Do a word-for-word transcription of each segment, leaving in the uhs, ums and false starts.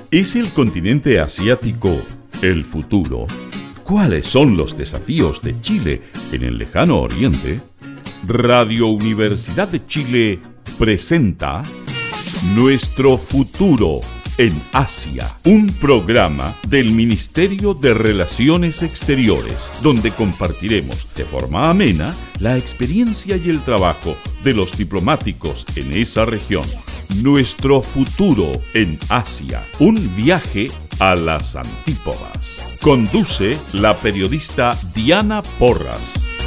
¿Es el continente asiático el futuro? ¿Cuáles son los desafíos de Chile en el lejano oriente? Radio Universidad de Chile presenta Nuestro futuro en Asia, un programa del Ministerio de Relaciones Exteriores, donde compartiremos de forma amena la experiencia y el trabajo de los diplomáticos en esa región. Nuestro futuro en Asia, un viaje a las antípodas. Conduce la periodista Diana Porras.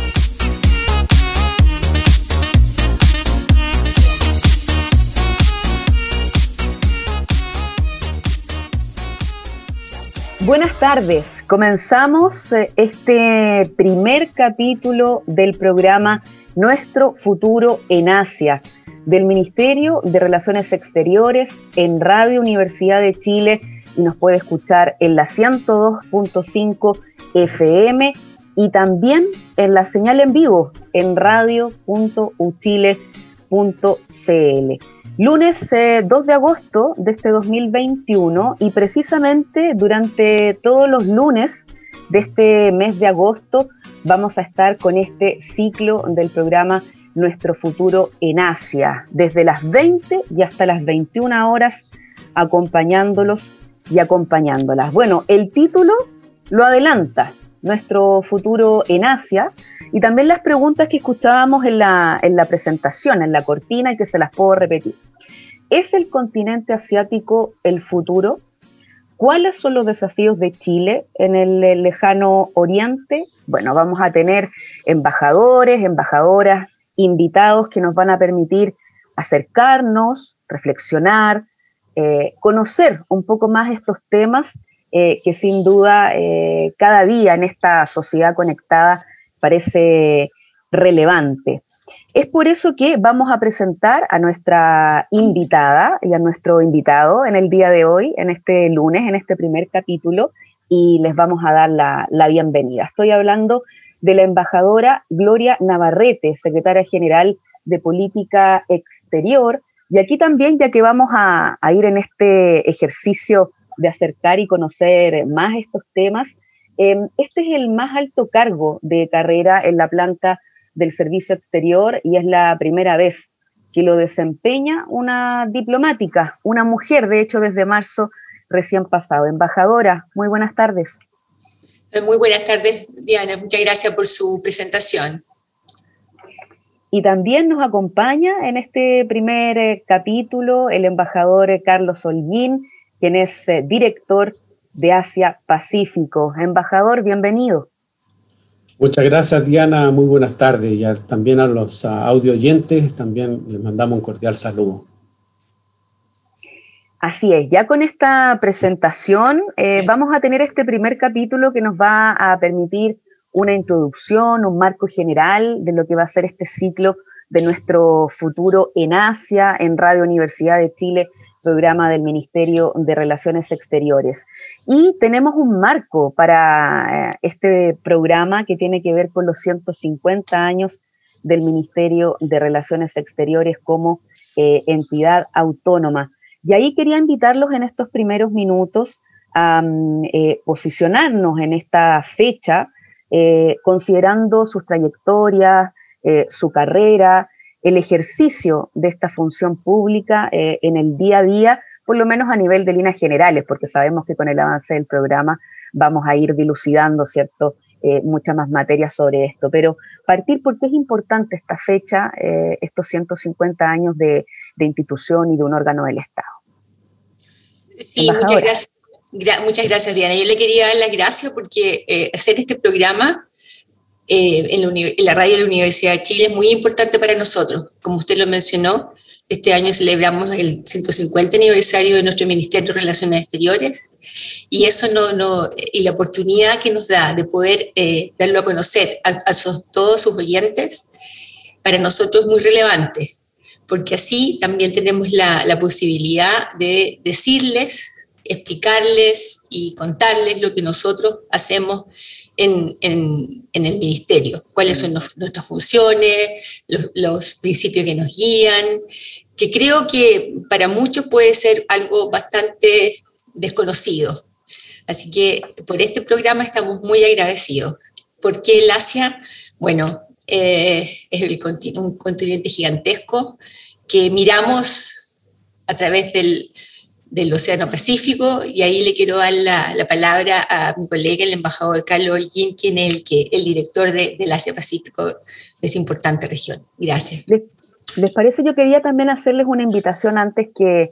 Buenas tardes, comenzamos este primer capítulo del programa Nuestro futuro en Asia, del Ministerio de Relaciones Exteriores en Radio Universidad de Chile, y nos puede escuchar en la ciento dos punto cinco F M y también en la señal en vivo en radio punto u chile punto c l. Lunes eh, dos de agosto de este dos mil veintiuno, y precisamente durante todos los lunes de este mes de agosto vamos a estar con este ciclo del programa Nuestro futuro en Asia, desde las veinte y hasta las veintiuna horas, acompañándolos y acompañándolas. Bueno, el título lo adelanta, Nuestro futuro en Asia, y también las preguntas que escuchábamos en la, en la presentación, en la cortina, y que se las puedo repetir. ¿Es el continente asiático el futuro? ¿Cuáles son los desafíos de Chile en el lejano oriente? Bueno, vamos a tener embajadores, embajadoras, invitados que nos van a permitir acercarnos, reflexionar, eh, conocer un poco más estos temas eh, que sin duda eh, cada día en esta sociedad conectada parece relevante. Es por eso que vamos a presentar a nuestra invitada y a nuestro invitado en el día de hoy, en este lunes, en este primer capítulo, y les vamos a dar la, la bienvenida. Estoy hablando de la embajadora Gloria Navarrete, secretaria general de Política Exterior, y aquí también, ya que vamos a, a ir en este ejercicio de acercar y conocer más estos temas, eh, este es el más alto cargo de carrera en la planta del Servicio Exterior, y es la primera vez que lo desempeña una diplomática, una mujer, de hecho, desde marzo recién pasado. Embajadora, muy buenas tardes. Muy buenas tardes, Diana. Muchas gracias por su presentación. Y también nos acompaña en este primer eh, capítulo el embajador eh, Carlos Holguín, quien es eh, director de Asia Pacífico. Embajador, bienvenido. Muchas gracias, Diana. Muy buenas tardes. Y a, también a los uh, audio oyentes, también les mandamos un cordial saludo. Así es, ya con esta presentación eh, vamos a tener este primer capítulo que nos va a permitir una introducción, un marco general de lo que va a ser este ciclo de Nuestro futuro en Asia en Radio Universidad de Chile, programa del Ministerio de Relaciones Exteriores. Y tenemos un marco para eh, este programa que tiene que ver con los ciento cincuenta años del Ministerio de Relaciones Exteriores como eh, entidad autónoma. Y ahí quería invitarlos en estos primeros minutos a um, eh, posicionarnos en esta fecha, eh, considerando sus trayectorias, eh, su carrera, el ejercicio de esta función pública eh, en el día a día, por lo menos a nivel de líneas generales, porque sabemos que con el avance del programa vamos a ir dilucidando, ¿cierto?, eh, muchas más materias sobre esto. Pero partir porque es importante esta fecha, eh, estos ciento cincuenta años de, de institución y de un órgano del Estado. Sí, muchas gracias. Gra- muchas gracias, Diana. Yo le quería dar las gracias porque eh, hacer este programa eh, en, la uni- en la radio de la Universidad de Chile es muy importante para nosotros. Como usted lo mencionó, este año celebramos el ciento cincuenta aniversario de nuestro Ministerio de Relaciones Exteriores, y eso no, no, y la oportunidad que nos da de poder eh, darlo a conocer a, a sus, todos sus oyentes, para nosotros es muy relevante, porque así también tenemos la, la posibilidad de decirles, explicarles y contarles lo que nosotros hacemos en, en, en el ministerio, cuáles son los, nuestras funciones, los, los principios que nos guían, que creo que para muchos puede ser algo bastante desconocido. Así que por este programa estamos muy agradecidos. ¿Por qué el Asia? Bueno, eh, es el, un continente gigantesco que miramos a través del, del Océano Pacífico, y ahí le quiero dar la, la palabra a mi colega, el embajador Carlos Holguín, quien es el, que, el director de, del Asia-Pacífico de esa importante región. Gracias. ¿Les, les parece? Yo quería también hacerles una invitación antes que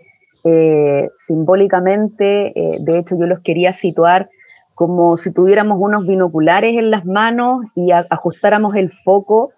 eh, simbólicamente, eh, de hecho yo los quería situar como si tuviéramos unos binoculares en las manos y a, ajustáramos el foco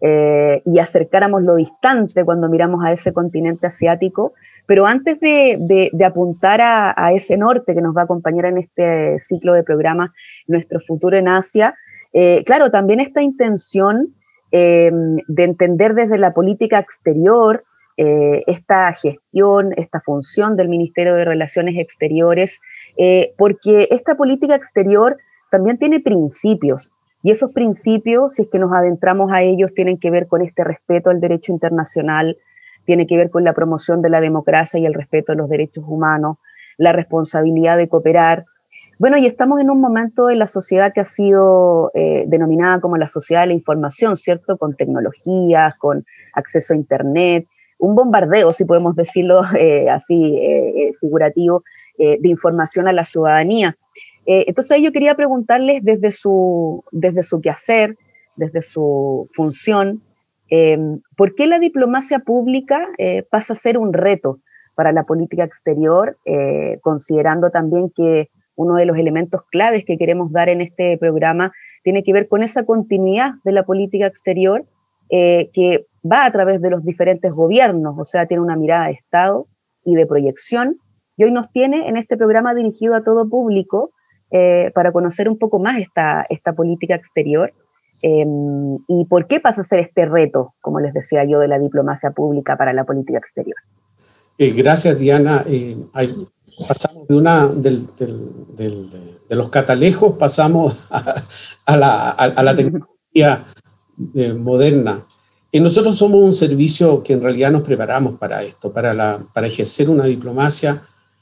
eh, y acercáramos lo distante cuando miramos a ese continente asiático. Pero antes de, de, de apuntar a, a ese norte que nos va a acompañar en este ciclo de programa, Nuestro Futuro en Asia, eh, claro, también esta intención eh, de entender desde la política exterior eh, esta gestión, esta función del Ministerio de Relaciones Exteriores, eh, porque esta política exterior también tiene principios, y esos principios, si es que nos adentramos a ellos, tienen que ver con este respeto al derecho internacional, tiene que ver con la promoción de la democracia y el respeto a los derechos humanos, la responsabilidad de cooperar. Bueno, y estamos en un momento de la sociedad que ha sido eh, denominada como la sociedad de la información, ¿cierto? Con tecnologías, con acceso a Internet, un bombardeo, si podemos decirlo eh, así, eh, figurativo, eh, de información a la ciudadanía. Eh, entonces yo quería preguntarles desde su, desde su quehacer, desde su función, Eh, ¿por qué la diplomacia pública eh, pasa a ser un reto para la política exterior, eh, considerando también que uno de los elementos claves que queremos dar en este programa tiene que ver con esa continuidad de la política exterior eh, que va a través de los diferentes gobiernos, o sea, tiene una mirada de Estado y de proyección, y hoy nos tiene en este programa dirigido a todo público eh, para conocer un poco más esta, esta política exterior. Eh, ¿Y por qué pasa a ser este reto, como les decía yo, de la diplomacia pública para la política exterior? Eh, gracias, Diana. Eh, hay, pasamos de, una, del, del, del, de los catalejos, pasamos a, a, la, a, a la tecnología eh, moderna. Eh, nosotros somos un servicio que en realidad nos preparamos para esto, para, la, para ejercer una diplomacia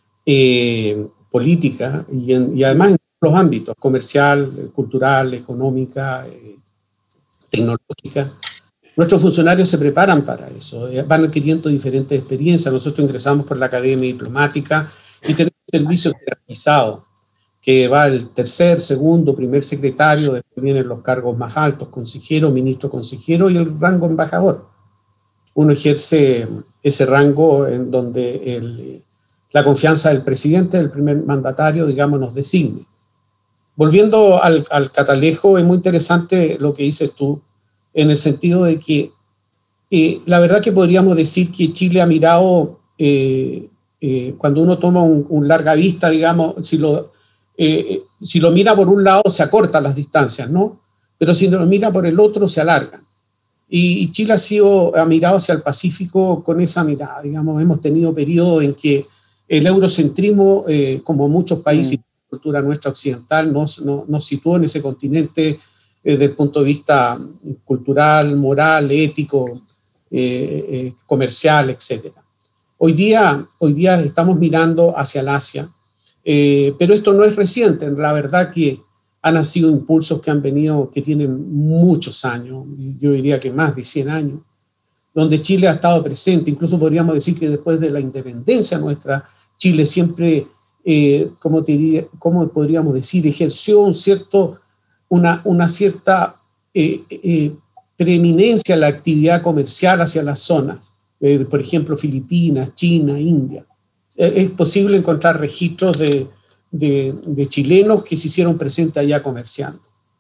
eh, política y, en, y además en los ámbitos, comercial, cultural, económica, eh, tecnológica. Nuestros funcionarios se preparan para eso, van adquiriendo diferentes experiencias. Nosotros ingresamos por la Academia Diplomática y tenemos un servicio jerarquizado que va el tercer, segundo, primer secretario, después vienen los cargos más altos, consejero, ministro consejero y el rango embajador. Uno ejerce ese rango en donde el, la confianza del presidente, del primer mandatario, digamos, nos designe. Volviendo al, al catalejo, es muy interesante lo que dices tú, en el sentido de que eh, la verdad que podríamos decir que Chile ha mirado, eh, eh, cuando uno toma un, un larga vista, digamos, si lo, eh, si lo mira por un lado se acortan las distancias, ¿no? Pero si lo mira por el otro se alargan. Y, y Chile ha, sido, ha mirado hacia el Pacífico con esa mirada, digamos, hemos tenido periodos en que el eurocentrismo, eh, como muchos países, mm. cultura nuestra occidental nos, nos, nos situó en ese continente eh, desde el punto de vista cultural, moral, ético, eh, eh, comercial, etcétera. Hoy día, hoy día estamos mirando hacia el Asia, eh, pero esto no es reciente, la verdad que han sido impulsos que han venido, que tienen muchos años, yo diría que más de cien años, donde Chile ha estado presente, incluso podríamos decir que después de la independencia nuestra, Chile siempre Eh, ¿cómo, te diría, ¿cómo podríamos decir? Ejerció un cierto, una, una cierta eh, eh, preeminencia en la actividad comercial hacia las zonas, eh, por ejemplo, Filipinas, China, India. Eh, es posible encontrar registros de, de, de chilenos que se hicieron presentes allá comerciando.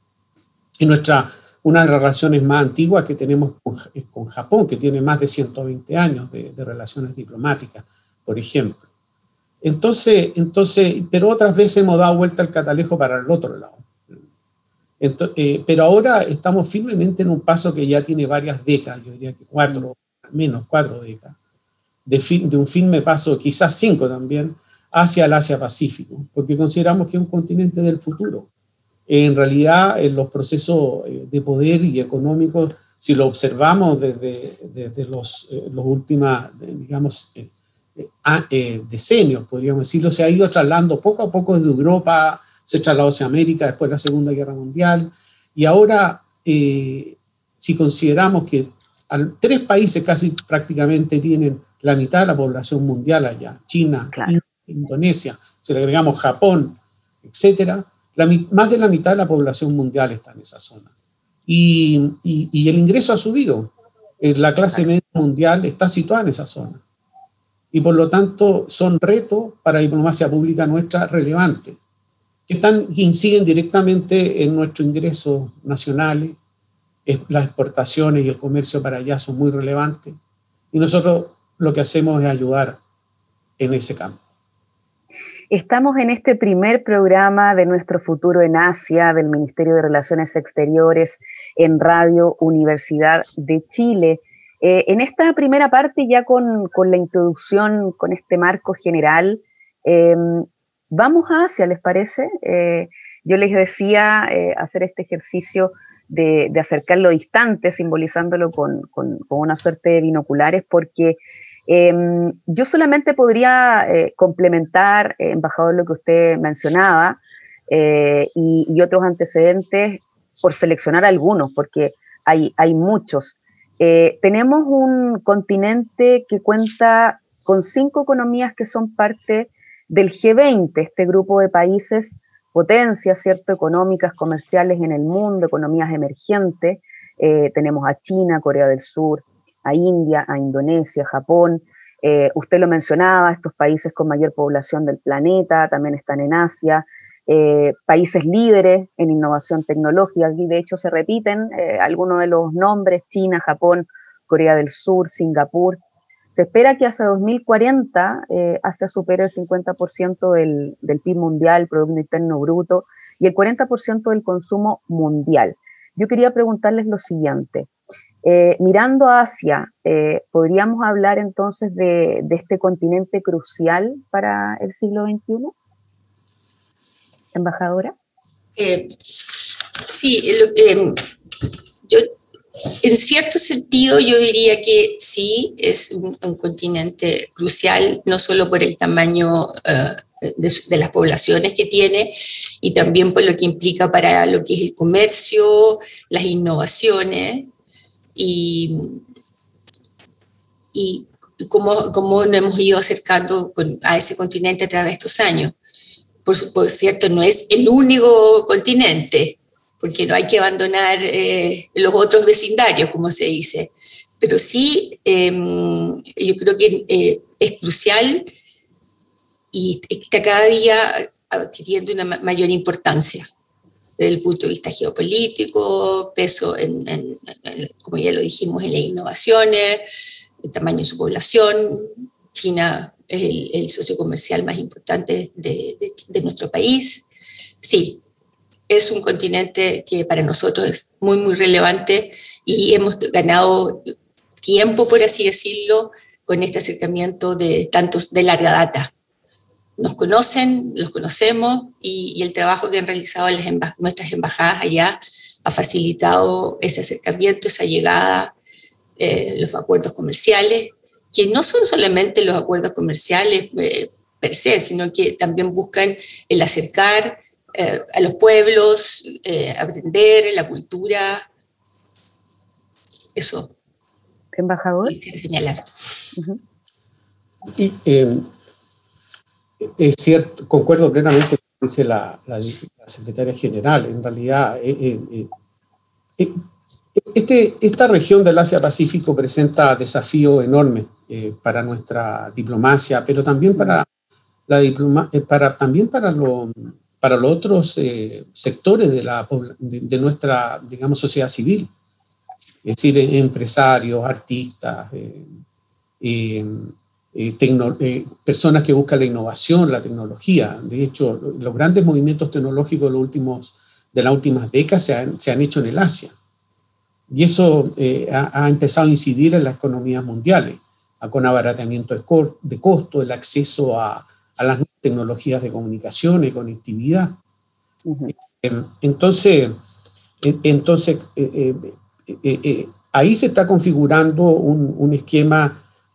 Y nuestra, una de las relaciones más antiguas que tenemos con, es con Japón, que tiene más de ciento veinte años de, de relaciones diplomáticas, por ejemplo. Entonces, entonces, pero otras veces hemos dado vuelta el catalejo para el otro lado. Entonces, eh, pero ahora estamos firmemente en un paso que ya tiene varias décadas, yo diría que cuatro, al menos cuatro décadas, de, fin, de un firme paso, quizás cinco también, hacia el Asia-Pacífico, porque consideramos que es un continente del futuro. En realidad, en los procesos de poder y económicos, si lo observamos desde, desde los, eh, los últimos, digamos, eh, eh, decenios, podríamos decirlo, se ha ido trasladando poco a poco desde Europa, se trasladó hacia América después de la Segunda Guerra Mundial, y ahora, eh, si consideramos que al, tres países casi prácticamente tienen la mitad de la población mundial allá, China, claro. India, Indonesia, si le agregamos Japón, etcétera, la, más de la mitad de la población mundial está en esa zona. Y, y, y el ingreso ha subido. La clase media mundial está situada en esa zona. Y por lo tanto son retos para la diplomacia pública nuestra relevantes, que, están, que inciden directamente en nuestros ingresos nacionales. Las exportaciones y el comercio para allá son muy relevantes. Y nosotros lo que hacemos es ayudar en ese campo. Estamos en este primer programa de Nuestro Futuro en Asia, del Ministerio de Relaciones Exteriores, en Radio Universidad de Chile. Eh, en esta primera parte, ya con, con la introducción, con este marco general, eh, vamos a Asia, ¿les parece? Eh, yo les decía eh, hacer este ejercicio de, de acercarlo distante, simbolizándolo con, con, con una suerte de binoculares, porque Eh, yo solamente podría eh, complementar, eh, embajador, lo que usted mencionaba eh, y, y otros antecedentes, por seleccionar algunos, porque hay, hay muchos. Eh, tenemos un continente que cuenta con cinco economías que son parte del G veinte, este grupo de países, potencias, ¿cierto?, económicas, comerciales en el mundo, economías emergentes. Eh, tenemos a China, Corea del Sur, a India, a Indonesia, Japón, eh, usted lo mencionaba, estos países con mayor población del planeta, también están en Asia, eh, países líderes en innovación tecnológica, y de hecho se repiten eh, algunos de los nombres: China, Japón, Corea del Sur, Singapur. Se espera que hacia dos mil cuarenta eh, Asia supere el cincuenta por ciento del, del P I B mundial, Producto Interno Bruto, y el cuarenta por ciento del consumo mundial. Yo quería preguntarles lo siguiente. Eh, mirando hacia, eh, ¿podríamos hablar entonces de, de este continente crucial para el siglo veintiuno? ¿Embajadora? Eh, sí, eh, yo, en cierto sentido yo diría que sí, es un, un continente crucial, no solo por el tamaño uh, de, de las poblaciones que tiene, y también por lo que implica para lo que es el comercio, las innovaciones, y, y cómo, cómo nos hemos ido acercando con, a ese continente a través de estos años. Por, por cierto, no es el único continente, porque no hay que abandonar eh, los otros vecindarios, como se dice, pero sí eh, yo creo que eh, es crucial y está cada día adquiriendo una mayor importancia desde el punto de vista geopolítico, peso, en, en, en, como ya lo dijimos, en las innovaciones, el tamaño de su población. China es el, el socio comercial más importante de, de, de nuestro país. Sí, es un continente que para nosotros es muy, muy relevante y hemos ganado tiempo, por así decirlo, con este acercamiento de tantos de larga data. Nos conocen, los conocemos, y, y el trabajo que han realizado las emba- nuestras embajadas allá ha facilitado ese acercamiento, esa llegada, eh, los acuerdos comerciales, que no son solamente los acuerdos comerciales eh, per se, sino que también buscan el acercar eh, a los pueblos, eh, aprender la cultura. Eso. Embajador. Quiero señalar. Uh-huh. Y, eh, es cierto, concuerdo plenamente con lo que dice la, la, la secretaria general. En realidad, eh, eh, eh, este, esta región del Asia-Pacífico presenta desafíos enormes eh, para nuestra diplomacia, pero también para, la diploma, eh, para, también para, lo, para los otros eh, sectores de, la, de, de nuestra, digamos, sociedad civil. Es decir, empresarios, artistas, eh, eh, Eh, tecno, eh, personas que buscan la innovación, la tecnología. De hecho, los grandes movimientos tecnológicos de, los últimos, de las últimas décadas se han, se han hecho en el Asia. Y eso eh, ha, ha empezado a incidir en las economías mundiales, a, con abaratamiento de, cor, de costo, el acceso a, a las nuevas tecnologías de comunicación y conectividad. Uh-huh. eh, entonces, eh, entonces eh, eh, eh, eh, ahí se está configurando un, un esquema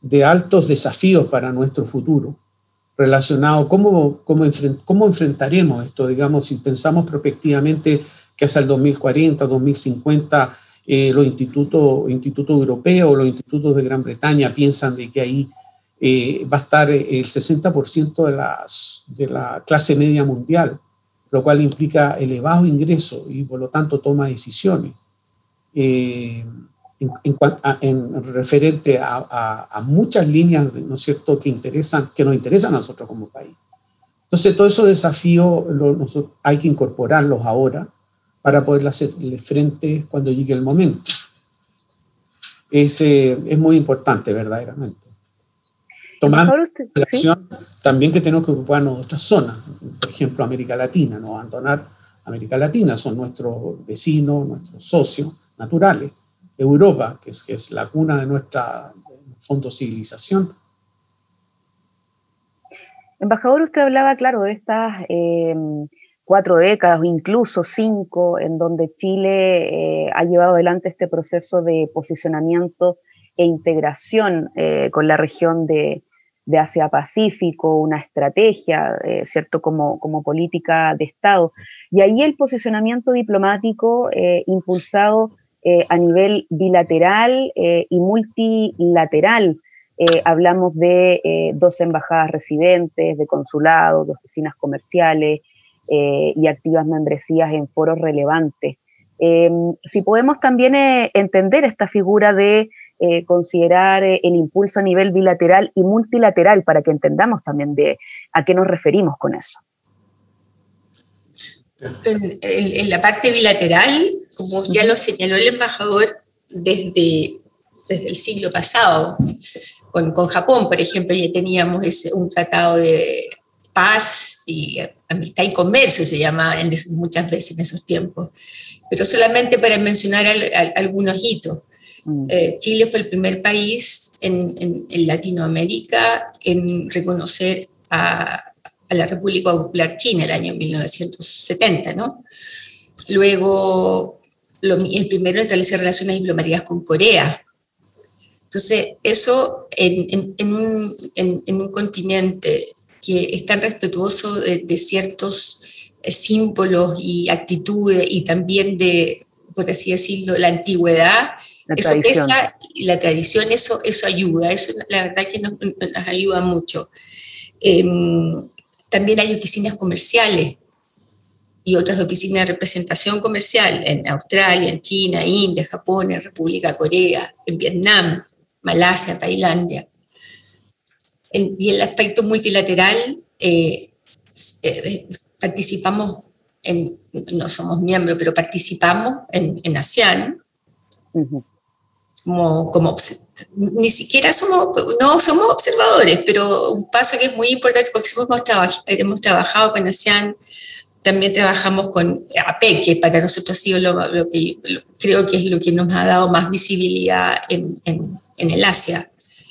de altos desafíos para nuestro futuro, relacionado cómo, cómo, enfrent, cómo enfrentaremos esto, digamos, si pensamos prospectivamente que hasta el dos mil cuarenta, dos mil cincuenta, eh, los institutos, institutos europeos, los institutos de Gran Bretaña piensan de que ahí eh, va a estar el sesenta por ciento de, las, de la clase media mundial, lo cual implica elevado ingreso y por lo tanto toma decisiones. Eh, En, en, a, en referente a, a, a muchas líneas, ¿no es cierto?, que, interesan, que nos interesan a nosotros como país. Entonces, todos esos desafíos lo, nosotros, hay que incorporarlos ahora para poder hacerle frente cuando llegue el momento. Es, eh, es muy importante, verdaderamente. Tomando en relación ¿sí? también que tenemos que ocuparnos de otras zonas, por ejemplo, América Latina, no abandonar América Latina, son nuestros vecinos, nuestros socios naturales. Europa, que es, que es la cuna de nuestra, en fondo, civilización. Embajador, usted hablaba, claro, de estas eh, cuatro décadas o incluso cinco en donde Chile eh, ha llevado adelante este proceso de posicionamiento e integración eh, con la región de, de Asia-Pacífico, una estrategia, eh, ¿cierto?, como, como política de Estado. Y ahí el posicionamiento diplomático eh, impulsado Eh, a nivel bilateral eh, y multilateral. Eh, hablamos de eh, dos embajadas residentes, de consulados, de oficinas comerciales eh, y activas membresías en foros relevantes. Eh, si podemos también eh, entender esta figura de eh, considerar eh, el impulso a nivel bilateral y multilateral para que entendamos también de a qué nos referimos con eso. En, en, en la parte bilateral, como ya lo señaló el embajador, desde, desde el siglo pasado, con, con Japón, por ejemplo, ya teníamos ese, un tratado de paz y amistad y comercio, se llamaba en esos, muchas veces en esos tiempos, pero solamente para mencionar al, al, algunos hitos. Mm. Eh, Chile fue el primer país en, en, en Latinoamérica en reconocer a a la República Popular China el año mil novecientos setenta, ¿no? Luego, lo, el primero en establecer relaciones diplomáticas con Corea. Entonces, eso en, en, en, un, en, en un continente que es tan respetuoso de, de ciertos símbolos y actitudes y también de, por así decirlo, la antigüedad, la eso tradición. Pesa, la tradición, eso, eso ayuda, eso la verdad que nos, nos ayuda mucho. Eh, También hay oficinas comerciales y otras oficinas de representación comercial en Australia, en China, India, Japón, en República Corea, en Vietnam, Malasia, Tailandia. En, y en el aspecto multilateral, eh, eh, participamos, en, no somos miembros, pero participamos en, en ASEAN, uh-huh. Como, como, ni siquiera somos, no somos observadores, pero un paso que es muy importante porque hemos, trabaj, hemos trabajado con ASEAN, también trabajamos con A P E C, que para nosotros ha sido lo, lo que lo, creo que es lo que nos ha dado más visibilidad en, en, en el Asia.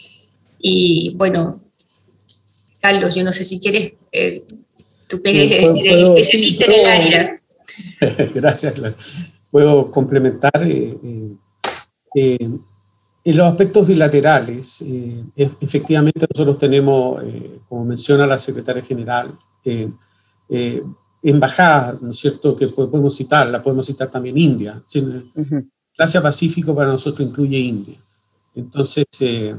Y bueno, Carlos, yo no sé si quieres, eh, tú que eres especialista en el área. Gracias, puedo complementar. Eh, eh. Eh, en los aspectos bilaterales, eh, efectivamente nosotros tenemos, eh, como menciona la secretaria general, eh, eh, embajadas, ¿no es cierto?, que podemos citar, la podemos citar también India. ¿Sí? Uh-huh. El Asia-Pacífico para nosotros incluye India. Entonces, eh,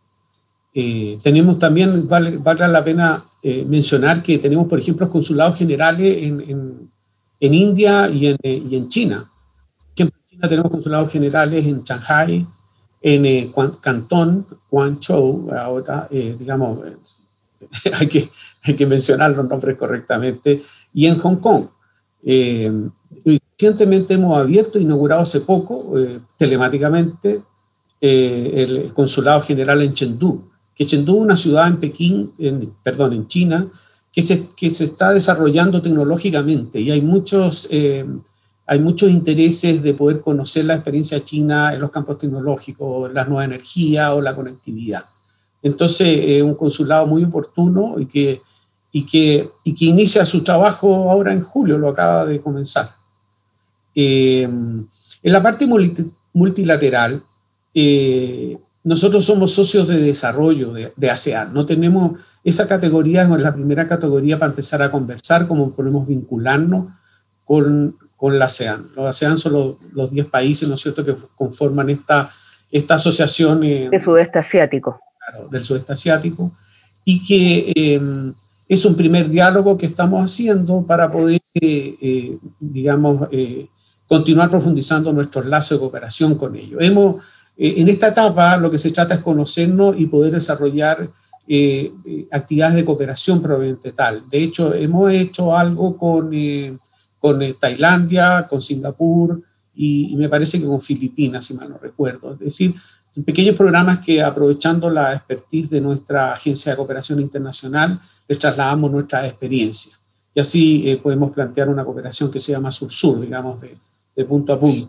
eh, tenemos también, vale, vale la pena eh, mencionar que tenemos, por ejemplo, consulados generales en, en, en India y en, eh, y en China. Tenemos consulados generales en Shanghai, en eh, Cantón, Guangzhou, ahora, eh, digamos, eh, hay, que, hay que mencionar los nombres correctamente, y en Hong Kong. Eh, recientemente hemos abierto, inaugurado hace poco, eh, telemáticamente, eh, el, el consulado general en Chengdu, que Chengdu es una ciudad en Pekín, en, perdón, en China, que se, que se está desarrollando tecnológicamente, y hay muchos... Eh, Hay muchos intereses de poder conocer la experiencia china en los campos tecnológicos, las nuevas energías o la conectividad. Entonces, es eh, un consulado muy oportuno y que, y, que, y que inicia su trabajo ahora en julio, lo acaba de comenzar. Eh, en la parte multi, multilateral, eh, nosotros somos socios de desarrollo de, de ASEAN. No tenemos esa categoría, es la primera categoría para empezar a conversar, cómo podemos vincularnos con, con la ASEAN. Los ASEAN son los, los diez países, ¿no es cierto?, que conforman esta, esta asociación. Eh, de sudeste asiático. Claro, del sudeste asiático. Y que eh, es un primer diálogo que estamos haciendo para poder, eh, eh, digamos, eh, continuar profundizando nuestros lazos de cooperación con ellos. Hemos, eh, en esta etapa lo que se trata es conocernos y poder desarrollar eh, actividades de cooperación probablemente tal. De hecho, hemos hecho algo con, eh, con eh, Tailandia, con Singapur y, y me parece que con Filipinas, si mal no recuerdo. Es decir, pequeños programas que, aprovechando la expertise de nuestra Agencia de Cooperación Internacional, les trasladamos nuestra experiencia. Y así eh, podemos plantear una cooperación que sea más sur-sur, digamos, de, de punto a punto.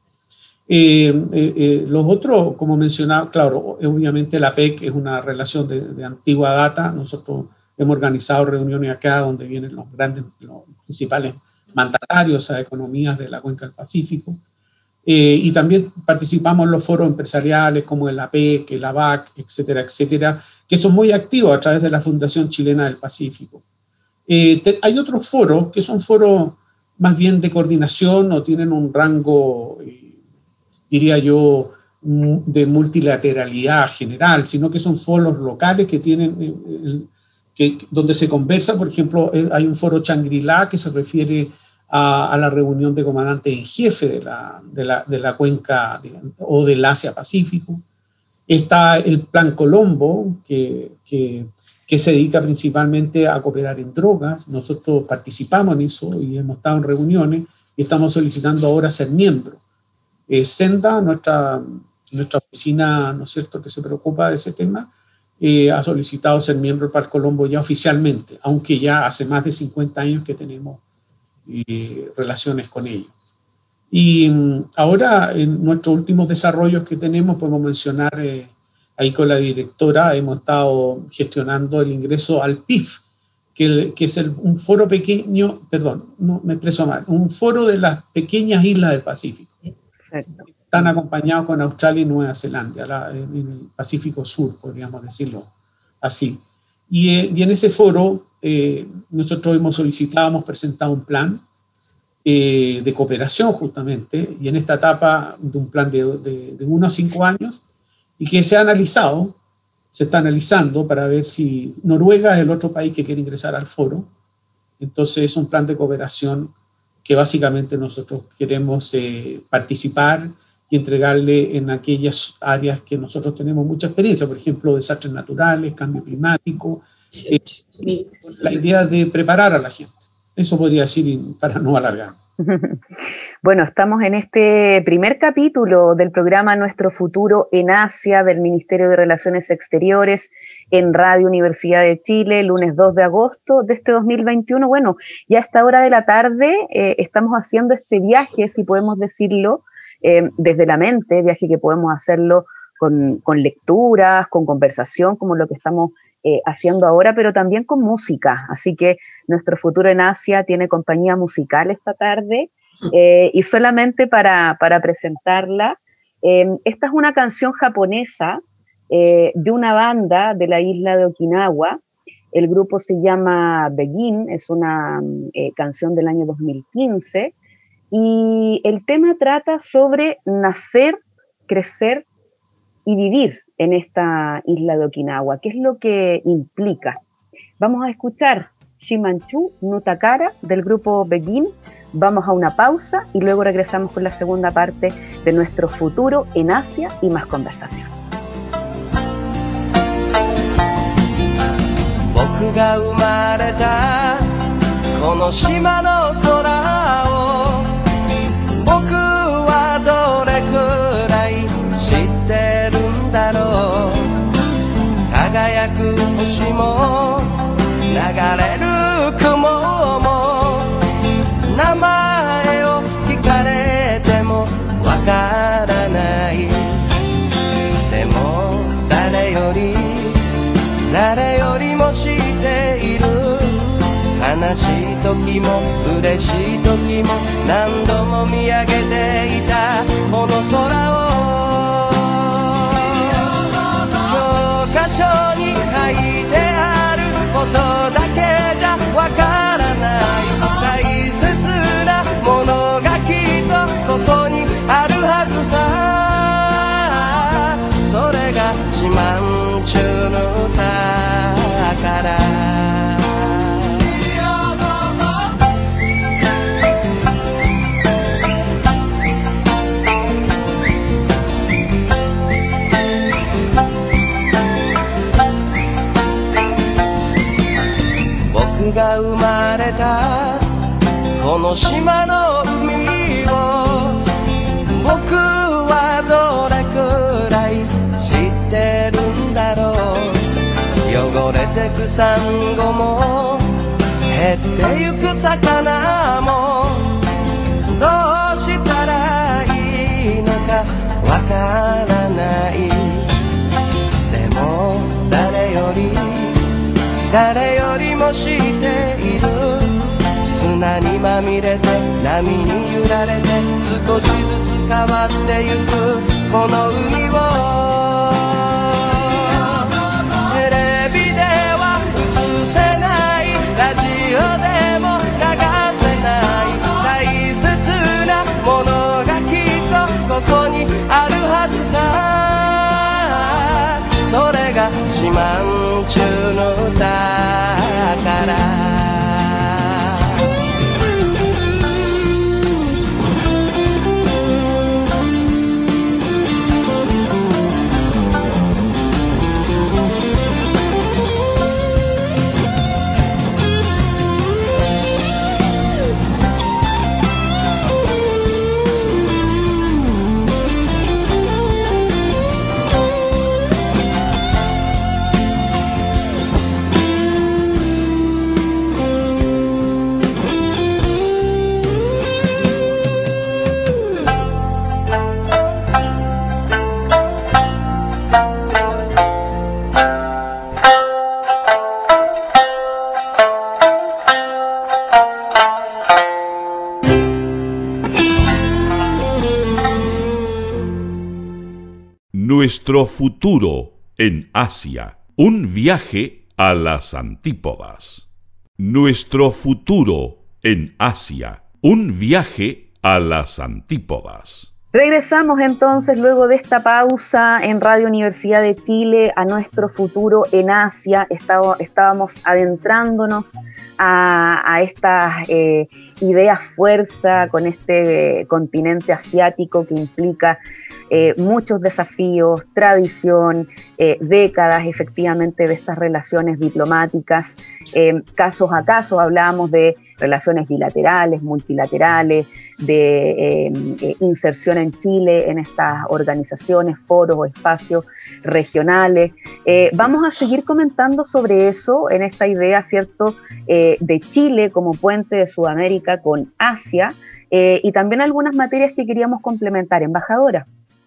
Eh, eh, eh, los otros, como mencionaba, claro, obviamente la P E C es una relación de, de antigua data. Nosotros hemos organizado reuniones acá donde vienen los grandes, los principales mandatarios a economías de la cuenca del Pacífico. Eh, y también participamos en los foros empresariales como el A P E C, el A B A C, etcétera, etcétera, que son muy activos a través de la Fundación Chilena del Pacífico. Eh, te, hay otros foros que son foros más bien de coordinación o tienen un rango, eh, diría yo, de multilateralidad general, sino que son foros locales que tienen, eh, el, que, donde se conversa. Por ejemplo, eh, hay un foro Shangri-La que se refiere a, a la reunión de comandantes en jefe de la, de la, de la cuenca digamos, o del Asia-Pacífico. Está el Plan Colombo, que, que, que se dedica principalmente a cooperar en drogas. Nosotros participamos en eso y hemos estado en reuniones y estamos solicitando ahora ser miembros. Eh, Senda, nuestra, nuestra oficina, ¿no es cierto?, que se preocupa de ese tema, eh, ha solicitado ser miembro del Plan Colombo ya oficialmente, aunque ya hace más de cincuenta años que tenemos eh, relaciones con ellos. Y um, ahora, en nuestros últimos desarrollos que tenemos, podemos mencionar, eh, ahí con la directora, hemos estado gestionando el ingreso al P I F, que, que es el, un foro pequeño, perdón, no me expreso mal, un foro de las pequeñas islas del Pacífico. Exacto. Están acompañados con Australia y Nueva Zelanda, la, en el Pacífico Sur, podríamos decirlo así. Y, eh, y en ese foro eh, nosotros hemos solicitado, hemos presentado un plan eh, de cooperación justamente, y en esta etapa de un plan de, de, de uno a cinco años, y que se ha analizado, se está analizando para ver si Noruega es el otro país que quiere ingresar al foro. Entonces es un plan de cooperación que básicamente nosotros queremos eh, participar y entregarle en aquellas áreas que nosotros tenemos mucha experiencia, por ejemplo, desastres naturales, cambio climático, eh, la idea de preparar a la gente. Eso podría decir para no alargar. Bueno, estamos en este primer capítulo del programa Nuestro Futuro en Asia del Ministerio de Relaciones Exteriores en Radio Universidad de Chile, lunes dos de agosto de este dos mil veintiuno. Bueno, ya a esta hora de la tarde eh, estamos haciendo este viaje, si podemos decirlo, eh, desde la mente, viaje que podemos hacerlo con, con lecturas, con conversación, como lo que estamos Eh, haciendo ahora, pero también con música. Así que Nuestro Futuro en Asia tiene compañía musical esta tarde, eh, y solamente para, para presentarla, eh, esta es una canción japonesa eh, de una banda de la isla de Okinawa. El grupo se llama Begin, es una eh, canción del año dos mil quince, y el tema trata sobre nacer, crecer y vivir en esta isla de Okinawa. ¿Qué es lo que implica? Vamos a escuchar Shimanchu no Takara del grupo Begin, vamos a una pausa y luego regresamos con la segunda parte de Nuestro Futuro en Asia y más conversación. 僕が生まれたこの島の空を僕はどれくらい知ってるんだろう輝く星も流れる雲も名前を聞かれてもわからないでも誰より誰よりも知っている悲しい時も嬉しい時も何度も見上げていたこの空を書に書いてあることだけじゃわからない大切なものがきっとここにあるはずさそれが四万十の宝僕が生まれたこの島の海を僕はどれくらい知ってるんだろう汚れてくサンゴも減ってゆく魚もどうしたらいいのかわからないでも誰より誰よりも知っている砂にまみれて波に揺られて少しずつ変わってゆくこの海をテレビでは映せないラジオでも流せない大切なものがきっとここにあるはずさそれが四万十の宝 Nuestro futuro en Asia. Un viaje a las antípodas. Nuestro futuro en Asia. Un viaje a las antípodas. Regresamos entonces luego de esta pausa en Radio Universidad de Chile a Nuestro futuro en Asia. Estaba, estábamos adentrándonos a, a estas eh, ideas fuerza con este eh, continente asiático que implica Eh, muchos desafíos, tradición, eh, décadas efectivamente de estas relaciones diplomáticas, eh, casos a casos hablamos de relaciones bilaterales, multilaterales, de eh, eh, inserción en Chile en estas organizaciones, foros o espacios regionales. Eh, vamos a seguir comentando sobre eso en esta idea, ¿cierto?, eh, de Chile como puente de Sudamérica con Asia eh, y también algunas materias que queríamos complementar. Embajadora.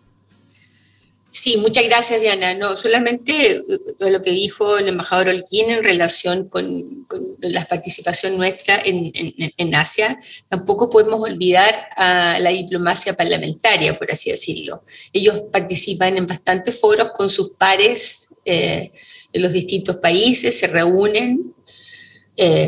Sí, muchas gracias, Diana. No, solamente lo que dijo el embajador Holguín en relación con, con la participación nuestra en, en, en Asia, tampoco podemos olvidar a la diplomacia parlamentaria, por así decirlo. Ellos participan en bastantes foros con sus pares eh, en los distintos países, se reúnen eh,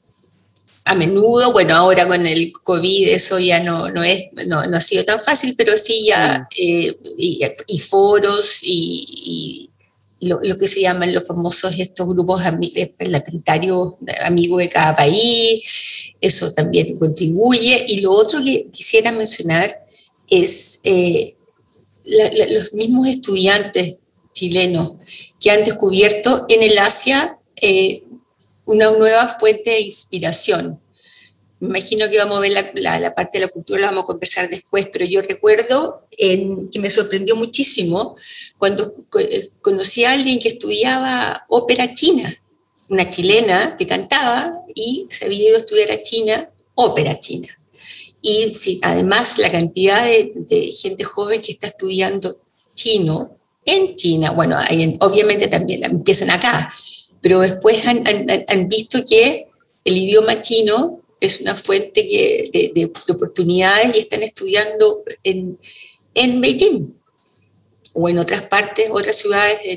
a menudo. Bueno, ahora con el COVID eso ya no, no, es, no, no ha sido tan fácil, pero sí ya, eh, y, y foros y, y lo, lo que se llaman los famosos estos grupos parlamentarios amigos de cada país, eso también contribuye. Y lo otro que quisiera mencionar es eh, la, la, los mismos estudiantes chilenos que han descubierto en el Asia eh, una nueva fuente de inspiración. Me imagino que vamos a ver la, la, la parte de la cultura, la vamos a conversar después, pero yo recuerdo en, que me sorprendió muchísimo cuando conocí a alguien que estudiaba ópera china, una chilena que cantaba y se había ido a estudiar a China, ópera china. Y sí, además la cantidad de, de gente joven que está estudiando chino en China, bueno, hay, obviamente también empiezan acá, pero después han, han, han visto que el idioma chino es una fuente que, de, de, de oportunidades y están estudiando en, en Beijing o en otras partes, otras ciudades en,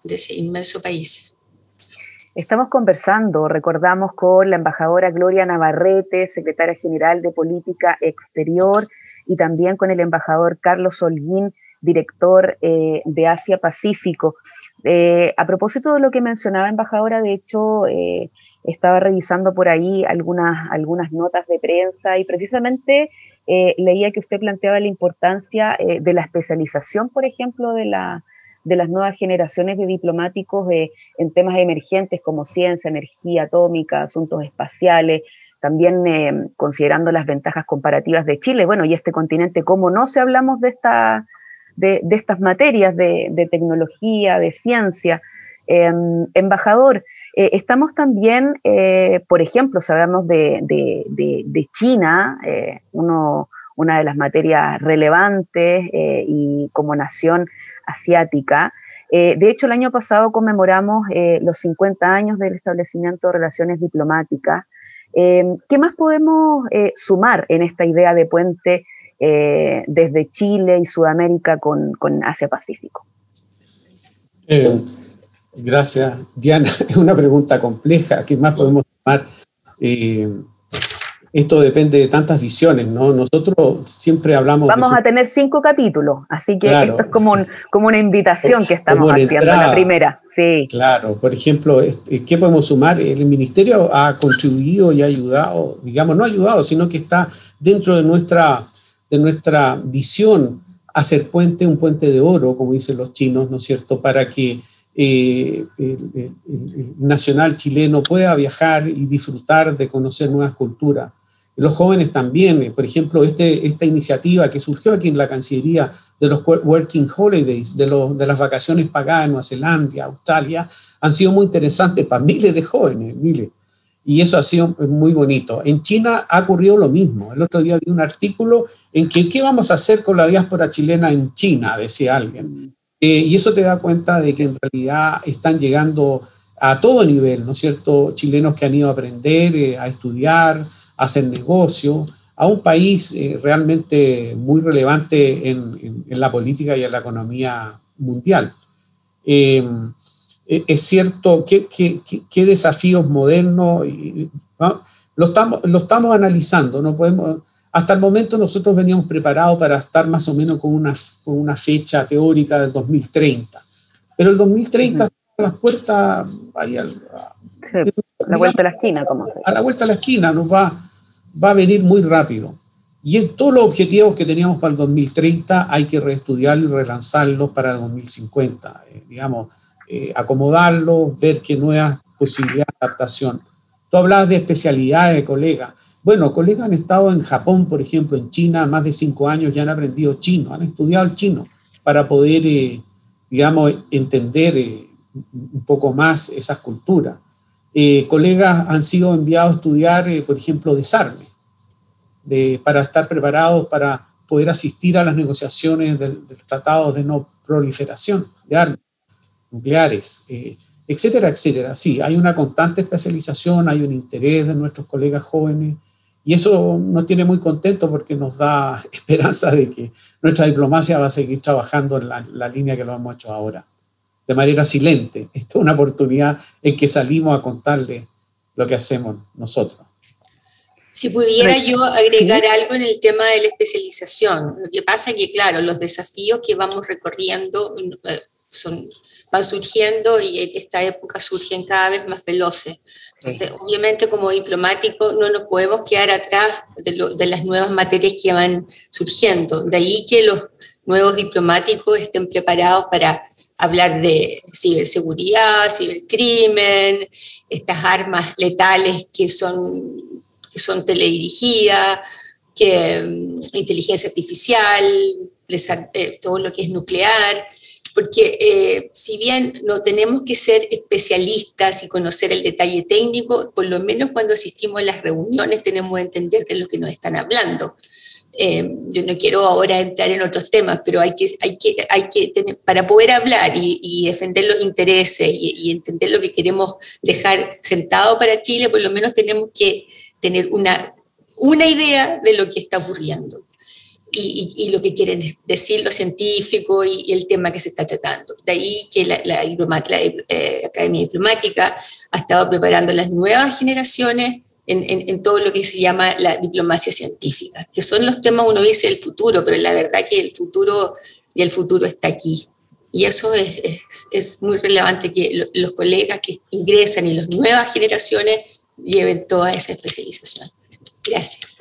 de ese inmenso país. Estamos conversando, recordamos, con la embajadora Gloria Navarrete, secretaria general de Política Exterior, y también con el embajador Carlos Holguín, director eh, de Asia Pacífico. Eh, a propósito de lo que mencionaba, embajadora, de hecho, eh, estaba revisando por ahí algunas, algunas notas de prensa y precisamente eh, leía que usted planteaba la importancia eh, de la especialización, por ejemplo, de, la, de las nuevas generaciones de diplomáticos de, en temas emergentes como ciencia, energía atómica, asuntos espaciales, también eh, considerando las ventajas comparativas de Chile, bueno, y este continente, ¿cómo no si hablamos de, esta, de, de estas materias de, de tecnología, de ciencia? Eh, embajador, eh, estamos también, eh, por ejemplo, si hablamos de, de, de, de China, eh, uno, una de las materias relevantes eh, y como nación asiática. Eh, de hecho, el año pasado conmemoramos eh, los cincuenta años del establecimiento de relaciones diplomáticas. Eh, ¿Qué más podemos eh, sumar en esta idea de puente eh, desde Chile y Sudamérica con, con Asia-Pacífico? Eh, gracias, Diana. Es una pregunta compleja. ¿Qué más podemos sumar? Eh, esto depende de tantas visiones, ¿no? Nosotros siempre hablamos... Vamos de a tener cinco capítulos, así que claro, esto es como, un, como una invitación que estamos haciendo, entrada, la primera. Sí. Claro, por ejemplo, ¿qué podemos sumar? El Ministerio ha contribuido y ha ayudado, digamos, no ha ayudado, sino que está dentro de nuestra, de nuestra visión hacer puente, un puente de oro, como dicen los chinos, ¿no es cierto?, para que eh, el, el, el nacional chileno pueda viajar y disfrutar de conocer nuevas culturas. Los jóvenes también, por ejemplo, este, esta iniciativa que surgió aquí en la Cancillería de los Working Holidays, de, los, de las vacaciones pagadas en Nueva Zelanda, Australia, han sido muy interesantes para miles de jóvenes, miles. Y eso ha sido muy bonito. En China ha ocurrido lo mismo. El otro día vi un artículo en que ¿qué vamos a hacer con la diáspora chilena en China?, decía alguien. Eh, y eso te da cuenta de que en realidad están llegando a todo nivel, ¿no es cierto?, chilenos que han ido a aprender, eh, a estudiar, hacer negocio, a un país eh, realmente muy relevante en, en, en la política y en la economía mundial. Eh, es cierto, ¿qué, qué, qué desafíos modernos? ¿No? Lo, estamos, lo estamos analizando, no podemos, hasta el momento nosotros veníamos preparados para estar más o menos con una, con una fecha teórica del dos mil treinta, pero el dos mil treinta uh-huh. a las puertas, ahí al, sí. A la vuelta de la esquina, como se dice. A la vuelta de la esquina nos va, va a venir muy rápido. Y en todos los objetivos que teníamos para el dos mil treinta hay que reestudiarlos y relanzarlos para el dos mil cincuenta. Eh, digamos, eh, acomodarlos, ver qué nuevas posibilidades de adaptación. Tú hablabas de especialidades, colegas. Bueno, colegas han estado en Japón, por ejemplo, en China, más de cinco años, ya han aprendido chino, han estudiado el chino para poder, eh, digamos, entender eh, un poco más esas culturas. Eh, colegas han sido enviados a estudiar, eh, por ejemplo, desarme, de, para estar preparados para poder asistir a las negociaciones del, del tratado de no proliferación de armas nucleares, eh, etcétera, etcétera. Sí, hay una constante especialización, hay un interés de nuestros colegas jóvenes y eso nos tiene muy contentos porque nos da esperanza de que nuestra diplomacia va a seguir trabajando en la, la línea que lo hemos hecho ahora, de manera silente. Esta es una oportunidad en que salimos a contarle lo que hacemos nosotros. Si pudiera yo agregar algo en el tema de la especialización, lo que pasa es que, claro, los desafíos que vamos recorriendo son, van surgiendo y en esta época surgen cada vez más veloces. Entonces, sí. Obviamente, como diplomáticos no nos podemos quedar atrás de, lo, de las nuevas materias que van surgiendo. De ahí que los nuevos diplomáticos estén preparados para hablar de ciberseguridad, cibercrimen, estas armas letales que son, que son teledirigidas, que, inteligencia artificial, todo lo que es nuclear, porque eh, si bien no tenemos que ser especialistas y conocer el detalle técnico, por lo menos cuando asistimos a las reuniones tenemos que entender de lo que nos están hablando. Eh, yo no quiero ahora entrar en otros temas, pero hay que, hay que, hay que tener, para poder hablar y, y defender los intereses y, y entender lo que queremos dejar sentado para Chile, por lo menos tenemos que tener una, una idea de lo que está ocurriendo. y, y, y lo que quieren decir los científicos y, y el tema que se está tratando. De ahí que la, la, la eh, Academia Diplomática ha estado preparando las nuevas generaciones en, en, en todo lo que se llama la diplomacia científica, que son los temas, uno dice el futuro, pero la verdad que el futuro y el futuro está aquí. Y eso es, es, es muy relevante que lo, los colegas que ingresan y las nuevas generaciones lleven toda esa especialización. Gracias.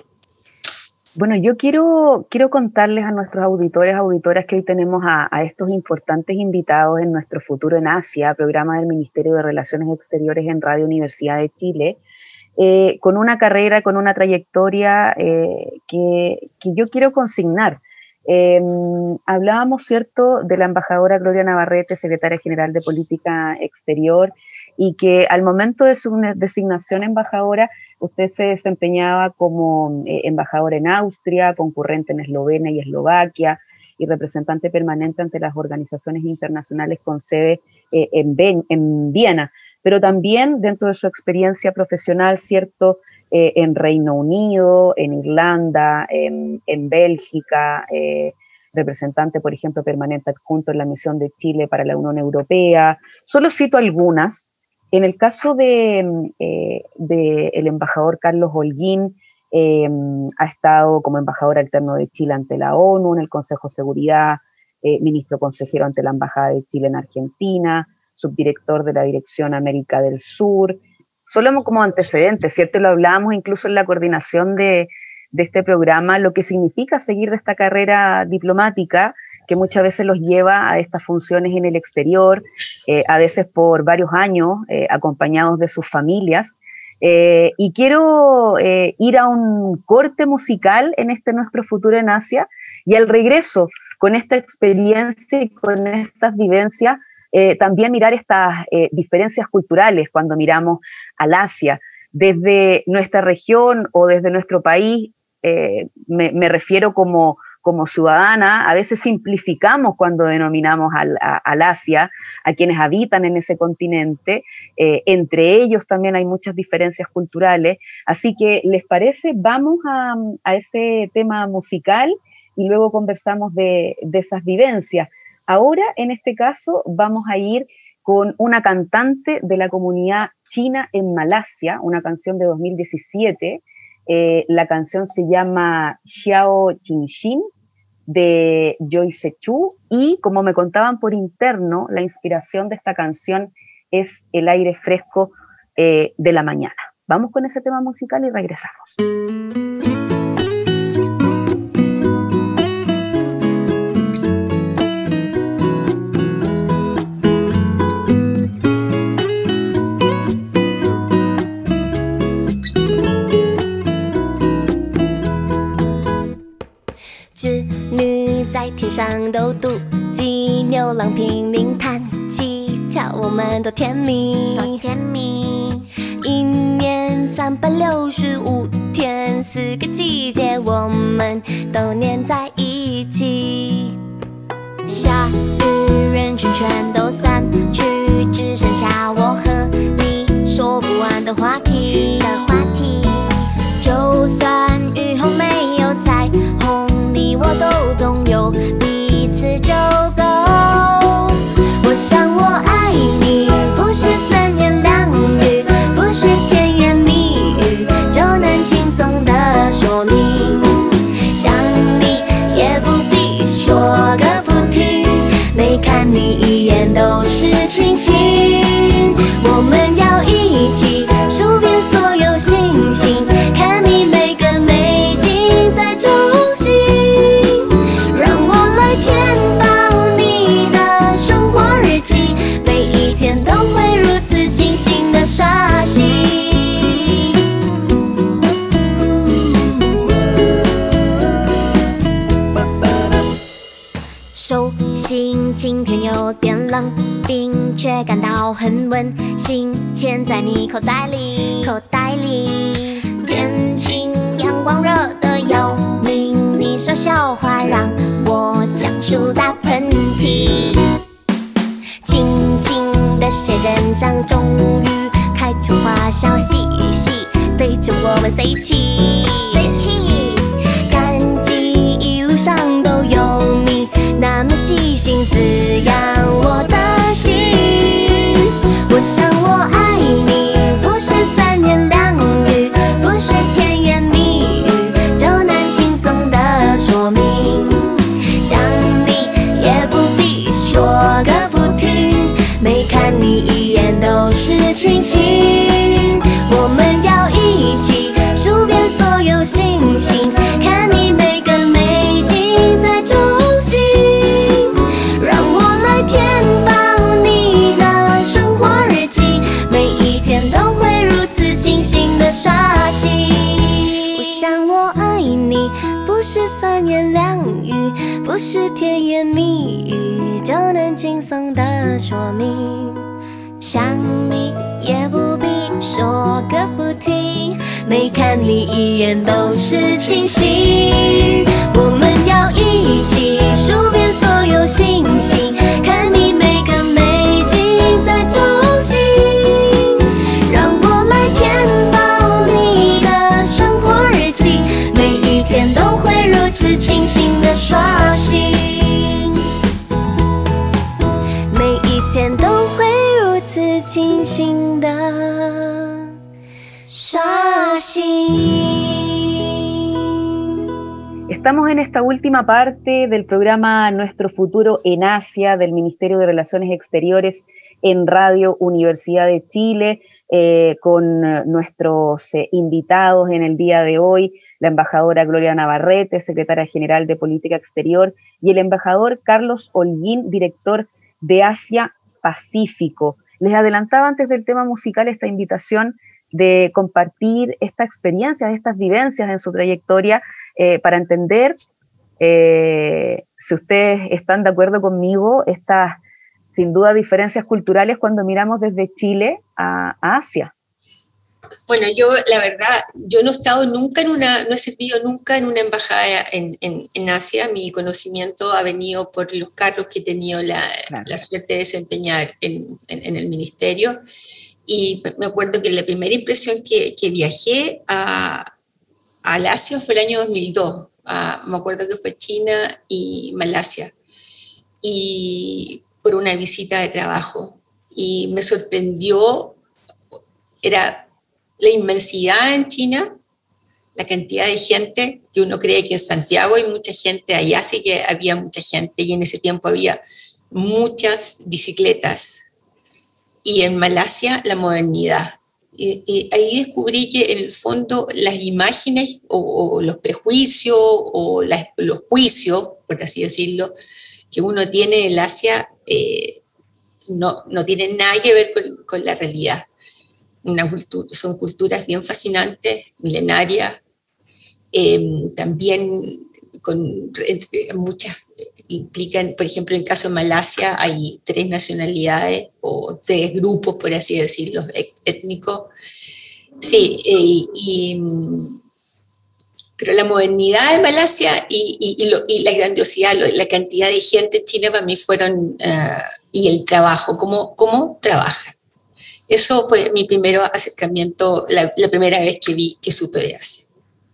Bueno, yo quiero, quiero contarles a nuestros auditores, auditoras, que hoy tenemos a, a estos importantes invitados en nuestro Futuro en Asia, programa del Ministerio de Relaciones Exteriores en Radio Universidad de Chile, eh, con una carrera, con una trayectoria eh, que, que yo quiero consignar. Eh, hablábamos, ¿cierto?, de la embajadora Gloria Navarrete, secretaria general de Política Exterior, y que al momento de su designación embajadora, usted se desempeñaba como eh, embajadora en Austria, concurrente en Eslovenia y Eslovaquia, y representante permanente ante las organizaciones internacionales con sede eh, en, ben, en Viena, pero también dentro de su experiencia profesional, ¿cierto?, eh, en Reino Unido, en Irlanda, en, en Bélgica, eh, representante, por ejemplo, permanente adjunto en la misión de Chile para la Unión Europea. Solo cito algunas. En el caso de, eh, de el embajador Carlos Holguín, eh, ha estado como embajador alterno de Chile ante la ONU, en el Consejo de Seguridad, eh, ministro consejero ante la Embajada de Chile en Argentina, subdirector de la Dirección América del Sur. Solo como antecedentes, ¿cierto? Lo hablábamos incluso en la coordinación de, de este programa, lo que significa seguir esta carrera diplomática, que muchas veces los lleva a estas funciones en el exterior, eh, a veces por varios años, eh, acompañados de sus familias. Eh, y quiero eh, ir a un corte musical en este nuestro Futuro en Asia, y al regreso, con esta experiencia y con estas vivencias, eh, también mirar estas eh, diferencias culturales cuando miramos al Asia, desde nuestra región o desde nuestro país. Eh, me, me refiero como como ciudadana, a veces simplificamos cuando denominamos al, a, al Asia, a quienes habitan en ese continente, eh, entre ellos también hay muchas diferencias culturales, así que, ¿les parece? Vamos a, a ese tema musical y luego conversamos de, de esas vivencias. Ahora, en este caso, vamos a ir con una cantante de la comunidad china en Malasia, una canción de dos mil diecisiete, Eh, la canción se llama Xiao Qingxin, de Joyce Chu, y como me contaban por interno, la inspiración de esta canción es el aire fresco eh, de la mañana. Vamos con ese tema musical y regresamos. 在天上斗妒忌，牛郎拼命弹吉他，我们多甜蜜，多甜蜜。一年三百六十五天，四个季节，我们都黏在一起。下雨，人群全都散去，只剩下我和你说不完的话题的话题。就算雨后没有彩虹，你我都懂，有彼此就够。我想我爱你，不是三言两语，不是甜言蜜语就能轻松的说明。想你也不必说个不停，每看你一眼都是清醒。我们要一起数遍所有星星，看你每个美景在中心。让我来填饱你的生活日记，每一天都会如此清醒的刷新。手心今天有点冷冰，却感到很温馨，嵌在你口袋里，口袋里。天晴阳光热得要命，你说笑话让我讲出大喷嚏。轻轻的仙人掌终于开出花，笑嘻嘻对着我们 say cheese， say cheese。感激一路上三言两语，不是甜言蜜语就能轻松的说明。想你也不必说个不停，每看你一眼都是清醒。我们要一起数遍所有星星，看你每个美景在中心，让我来填饱你的生活日记，每一天都会如此清醒的刷新，每一天都会如此清醒的刷新。 Estamos en esta última parte del programa Nuestro Futuro en Asia del Ministerio de Relaciones Exteriores en Radio Universidad de Chile, eh, con nuestros eh, invitados en el día de hoy, la embajadora Gloria Navarrete, secretaria general de Política Exterior, y el embajador Carlos Holguín, director de Asia Pacífico. Les adelantaba antes del tema musical esta invitación de compartir esta experiencia, estas vivencias en su trayectoria, eh, para entender, eh, si ustedes están de acuerdo conmigo, estas, sin duda, diferencias culturales cuando miramos desde Chile a, a Asia. Bueno, yo, la verdad, yo no he estado nunca en una, no he servido nunca en una embajada en, en, en Asia. Mi conocimiento ha venido por los cargos que he tenido la, claro. la suerte de desempeñar en, en, en el ministerio. Y me acuerdo que la primera impresión que, que viajé a, al Asia fue el año dos mil dos. Uh, me acuerdo que fue China y Malasia. Y por una visita de trabajo. Y me sorprendió, era la inmensidad en China, la cantidad de gente, que uno cree que en Santiago hay mucha gente, allá sí que había mucha gente, y en ese tiempo había muchas bicicletas. Y en Malasia, la modernidad. Y, y ahí descubrí que en el fondo las imágenes o, o los prejuicios o las, los juicios, por así decirlo, que uno tiene en Asia eh, no, no tienen nada que ver con, con la realidad. Una cultura, son culturas bien fascinantes, milenarias, eh, también con muchas, implican, por ejemplo, en el caso de Malasia hay tres nacionalidades o tres grupos, por así decirlo, étnicos. Sí, eh, y, pero la modernidad de Malasia y, y, y, lo, y la grandiosidad, lo, la cantidad de gente china para mí fueron, uh, y el trabajo, cómo, cómo trabajan. Eso fue mi primer acercamiento, la, la primera vez que vi, que supe de Asia.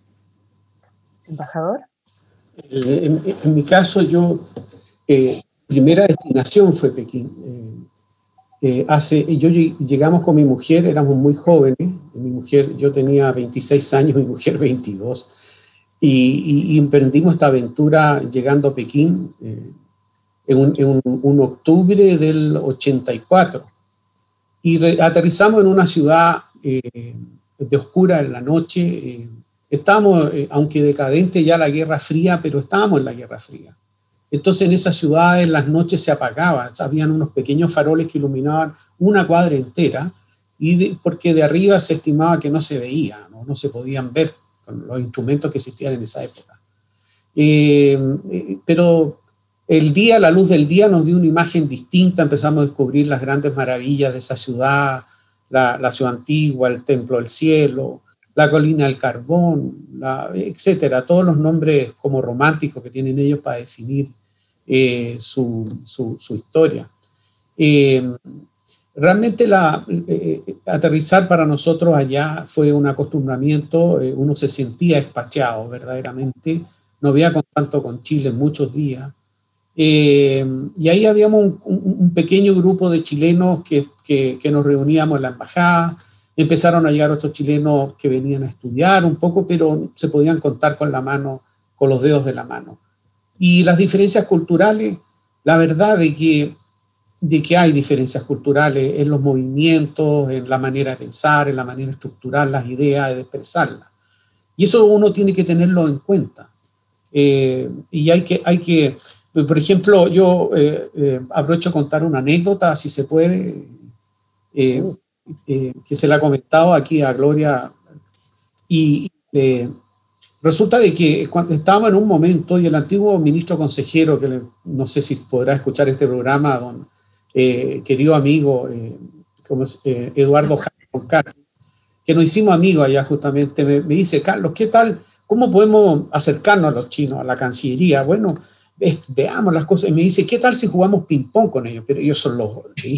¿Embajador? Eh, en, en mi caso, yo, eh, primera destinación fue Pekín. Eh, eh, hace, yo llegamos con mi mujer, éramos muy jóvenes. Mi mujer, yo tenía veintiséis años, mi mujer veintidós. Y, y, y emprendimos esta aventura llegando a Pekín eh, en, un, en un, un octubre del ochenta y cuatro. Y re, aterrizamos en una ciudad eh, de oscura en la noche. Eh, estábamos, eh, aunque decadente ya la Guerra Fría, pero estábamos en la Guerra Fría. Entonces en esas ciudades las noches se apagaban, habían unos pequeños faroles que iluminaban una cuadra entera, y de, porque de arriba se estimaba que no se veía, no, no se podían ver con los instrumentos que existían en esa época. Eh, eh, pero el día, la luz del día nos dio una imagen distinta, empezamos a descubrir las grandes maravillas de esa ciudad, la, la ciudad antigua, el Templo del Cielo, la Colina del Carbón, la, etcétera, todos los nombres como románticos que tienen ellos para definir eh, su, su, su historia. Eh, realmente la, eh, aterrizar para nosotros allá fue un acostumbramiento, eh, uno se sentía despachado verdaderamente, no había contacto con Chile en muchos días. Eh, y ahí habíamos un, un, un pequeño grupo de chilenos que, que, que nos reuníamos en la embajada. Empezaron a llegar otros chilenos que venían a estudiar un poco, pero se podían contar con la mano, con los dedos de la mano. Y las diferencias culturales, la verdad de que, de que hay diferencias culturales en los movimientos, en la manera de pensar, en la manera de estructurar las ideas, de expresarlas. Y eso uno tiene que tenerlo en cuenta. Eh, y hay que... Hay que Por ejemplo, yo eh, eh, aprovecho a contar una anécdota, si se puede, eh, eh, que se la ha comentado aquí a Gloria. Y eh, resulta de que cuando estábamos en un momento, y el antiguo ministro consejero, que le, no sé si podrá escuchar este programa, don eh, querido amigo eh, como es, eh, Eduardo Jara, que nos hicimos amigos allá justamente, me, me dice, Carlos, ¿qué tal? ¿Cómo podemos acercarnos a los chinos, a la Cancillería? Bueno, es, veamos las cosas. Y me dice, ¿qué tal si jugamos ping-pong con ellos? Pero ellos son los...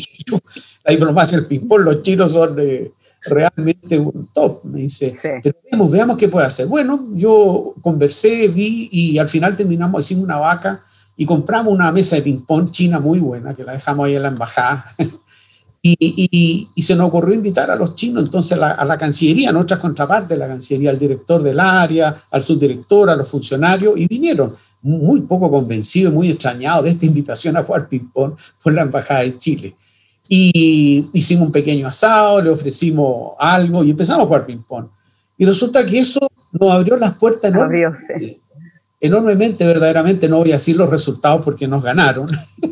La diplomacia del ping-pong, los chinos son eh, realmente un top, me dice. Sí. Pero veamos, veamos qué puede hacer. Bueno, yo conversé, vi, y al final terminamos, hicimos una vaca y compramos una mesa de ping-pong china muy buena, que la dejamos ahí en la embajada. Y, y, y se nos ocurrió invitar a los chinos, entonces, a la, a la Cancillería, a nuestras contrapartes, la Cancillería, al director del área, al subdirector, a los funcionarios, y vinieron muy poco convencidos, muy extrañados de esta invitación a jugar ping-pong por la Embajada de Chile. Y hicimos un pequeño asado, le ofrecimos algo y empezamos a jugar ping-pong. Y resulta que eso nos abrió las puertas enormemente, Abrió, sí. enormemente, verdaderamente. No voy a decir los resultados porque nos ganaron,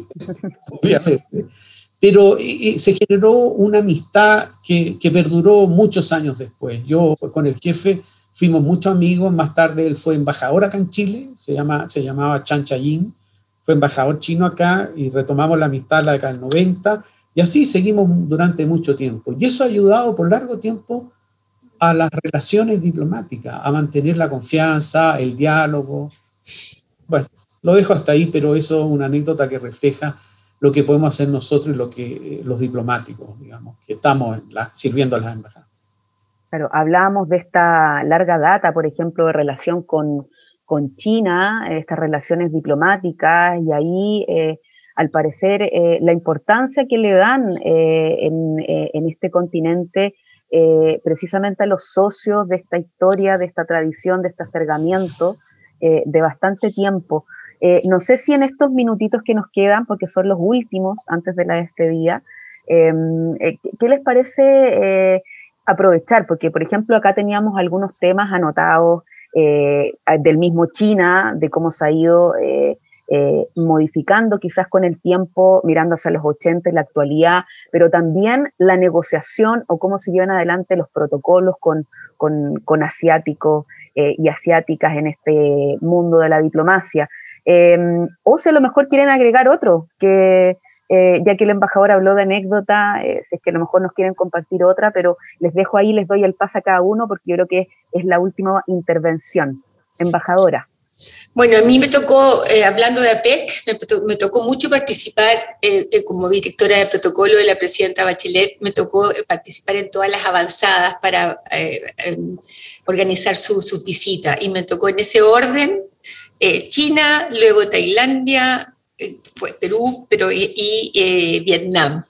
obviamente. Pero eh, se generó una amistad que, que perduró muchos años después. Yo con el jefe fuimos muchos amigos, más tarde él fue embajador acá en Chile, se, llama, se llamaba Chan Chayin, fue embajador chino acá y retomamos la amistad en la década del noventa y así seguimos durante mucho tiempo. Y eso ha ayudado por largo tiempo a las relaciones diplomáticas, a mantener la confianza, el diálogo. Bueno, lo dejo hasta ahí, pero eso es una anécdota que refleja lo que podemos hacer nosotros y lo que los diplomáticos, digamos, que estamos en la, sirviendo a las embajadas. Claro, hablábamos de esta larga data, por ejemplo, de relación con, con China, estas relaciones diplomáticas, y ahí, eh, al parecer, eh, la importancia que le dan eh, en, eh, en este continente eh, precisamente a los socios de esta historia, de esta tradición, de este acercamiento eh, de bastante tiempo. Eh, no sé si en estos minutitos que nos quedan, porque son los últimos antes de la despedida, eh, eh, ¿qué les parece eh, aprovechar? Porque, por ejemplo, acá teníamos algunos temas anotados eh, del mismo China, de cómo se ha ido eh, eh, modificando quizás con el tiempo, mirando hacia los ochenta y la actualidad, pero también la negociación o cómo se llevan adelante los protocolos con, con, con asiáticos eh, y asiáticas en este mundo de la diplomacia. Eh, o si a lo mejor quieren agregar otro, que eh, ya que el embajador habló de anécdota, eh, si es que a lo mejor nos quieren compartir otra, pero les dejo ahí, les doy el pase a cada uno porque yo creo que es la última intervención. Embajadora. Bueno, a mí me tocó, eh, hablando de A P E C, me, to me tocó mucho participar eh, eh, como directora de protocolo de la presidenta Bachelet, me tocó eh, participar en todas las avanzadas para eh, eh, organizar sus su visitas, y me tocó en ese orden. Eh, China, luego Tailandia, eh, pues Perú, pero, y, y eh, Vietnam.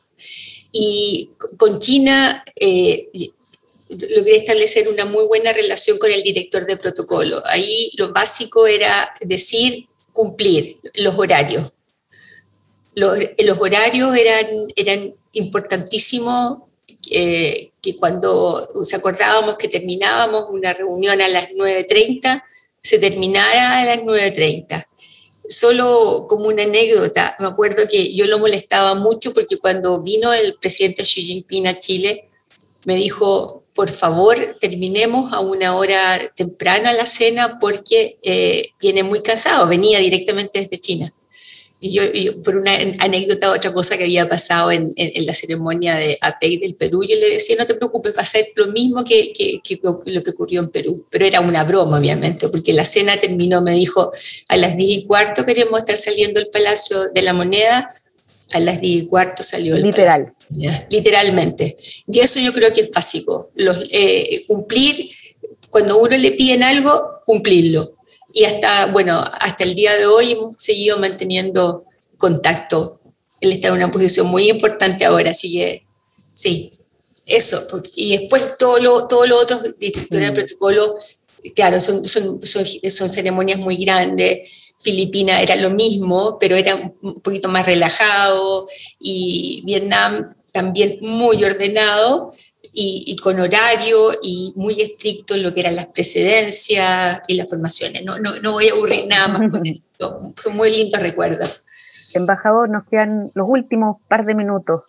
Y con China eh, logré establecer una muy buena relación con el director de protocolo. Ahí lo básico era decir, cumplir los horarios. Los, los horarios eran, eran importantísimos, eh, que cuando nos acordábamos que terminábamos una reunión a las nueve treinta, se terminara a las nueve treinta. Solo como una anécdota, me acuerdo que yo lo molestaba mucho porque cuando vino el presidente Xi Jinping a Chile, me dijo, por favor, terminemos a una hora temprana la cena porque eh, viene muy cansado, venía directamente desde China. Y yo, yo, por una anécdota, otra cosa que había pasado en, en, en la ceremonia de A P E C del Perú, yo le decía, no te preocupes, va a ser lo mismo que, que, que lo que ocurrió en Perú. Pero era una broma, obviamente, porque la cena terminó, me dijo, a las diez y cuarto queremos estar saliendo del Palacio de la Moneda, a las diez y cuarto salió el Literal. Palacio, literalmente. Y eso yo creo que es básico, los, eh, cumplir, cuando uno le piden algo, cumplirlo. Y hasta, bueno, hasta el día de hoy hemos seguido manteniendo contacto. Él está en una posición muy importante ahora, así que sí, eso. Y después todo lo, todo lo otro de estructura de protocolo, claro, son, son, son, son ceremonias muy grandes. Filipinas era lo mismo, pero era un poquito más relajado, y Vietnam también muy ordenado, Y, y con horario y muy estricto en lo que eran las precedencias y las formaciones. No, no, no voy a aburrir nada más con esto. Son muy lindos recuerdos. Embajador, nos quedan los últimos par de minutos.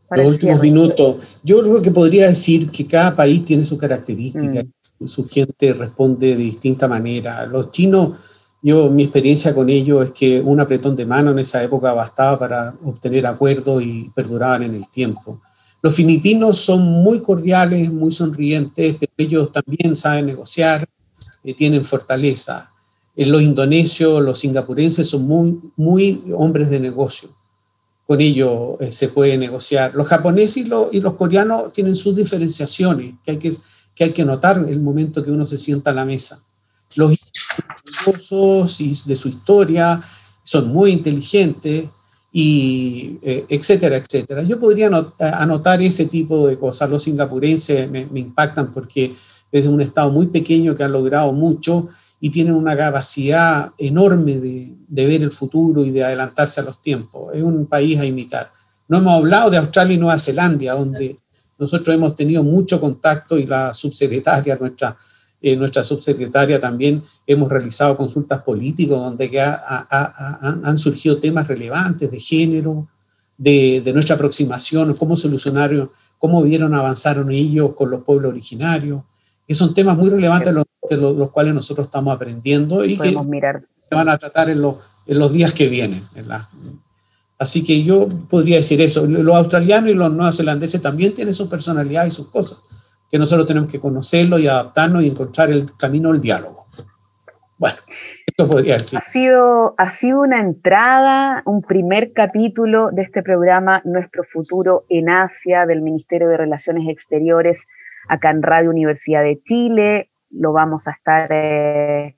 Los últimos minutos. Yo creo que podría decir que cada país tiene su característica, mm. su gente responde de distinta manera. Los chinos, yo mi experiencia con ellos es que un apretón de mano en esa época bastaba para obtener acuerdos y perduraban en el tiempo. Los filipinos son muy cordiales, muy sonrientes, pero ellos también saben negociar, eh, tienen fortaleza. Eh, los indonesios, los singapurenses son muy, muy hombres de negocio. Con ellos eh, se puede negociar. Los japoneses y los, y los coreanos tienen sus diferenciaciones que hay que, que hay que notar en el momento que uno se sienta a la mesa. Los estudiosos y de su historia son muy inteligentes, y eh, etcétera, etcétera. Yo podría not, anotar ese tipo de cosas. Los singapurenses me, me impactan porque es un estado muy pequeño que ha logrado mucho y tienen una capacidad enorme de, de ver el futuro y de adelantarse a los tiempos. Es un país a imitar. No hemos hablado de Australia y Nueva Zelanda, donde nosotros hemos tenido mucho contacto y la subsecretaria, nuestra Eh, nuestra subsecretaria también hemos realizado consultas políticas donde que ha, ha, ha, han surgido temas relevantes de género, de, de nuestra aproximación, cómo solucionaron, cómo vieron, avanzaron ellos con los pueblos originarios, que son temas muy relevantes los, de los, los cuales nosotros estamos aprendiendo y que mirar. se van a tratar en, los, en los días que vienen. En la, así que yo podría decir eso. Los australianos y los neozelandeses también tienen su personalidad y sus cosas, que nosotros tenemos que conocerlo y adaptarnos y encontrar el camino del diálogo. Bueno, esto podría decir. Ha sido, ha sido una entrada, un primer capítulo de este programa, Nuestro Futuro en Asia, del Ministerio de Relaciones Exteriores, acá en Radio Universidad de Chile. Lo vamos a estar eh,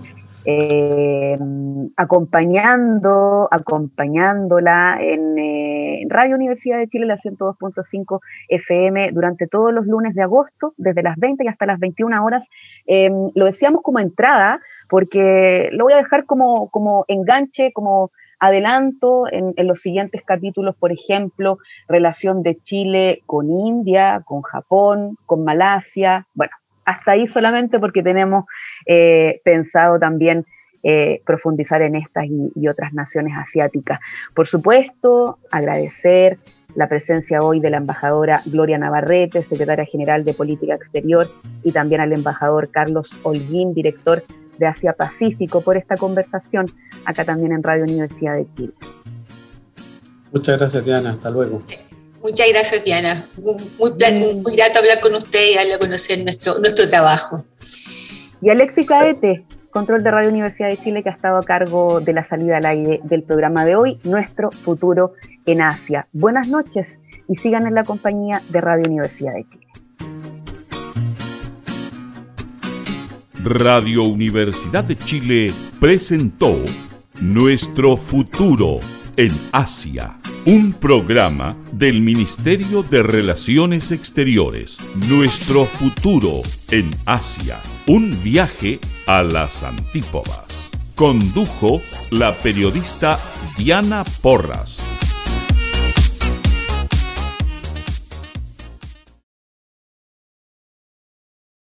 eh, acompañando, acompañándola en eh, Radio Universidad de Chile, la ciento dos punto cinco F M, durante todos los lunes de agosto, desde las veinte y hasta las veintiuna horas. Eh, lo decíamos como entrada, porque lo voy a dejar como, como enganche, como adelanto en, en los siguientes capítulos, por ejemplo, relación de Chile con India, con Japón, con Malasia. Bueno, hasta ahí solamente porque tenemos eh, pensado también eh, profundizar en estas y, y otras naciones asiáticas. Por supuesto, agradecer la presencia hoy de la embajadora Gloria Navarrete, secretaria general de Política Exterior, y también al embajador Carlos Holguín, director de Asia Pacífico, por esta conversación acá también en Radio Universidad de Chile. Muchas gracias, Diana. Hasta luego. Muchas gracias, Diana. Muy, muy, muy grato hablar con usted y darle a conocer nuestro, nuestro trabajo. Y Alexis Caete, control de Radio Universidad de Chile, que ha estado a cargo de la salida al aire del programa de hoy, Nuestro Futuro en Asia. Buenas noches y sigan en la compañía de Radio Universidad de Chile. Radio Universidad de Chile presentó Nuestro Futuro en Asia, un programa del Ministerio de Relaciones Exteriores. Nuestro Futuro en Asia, un viaje a las antípodas. Condujo la periodista Diana Porras.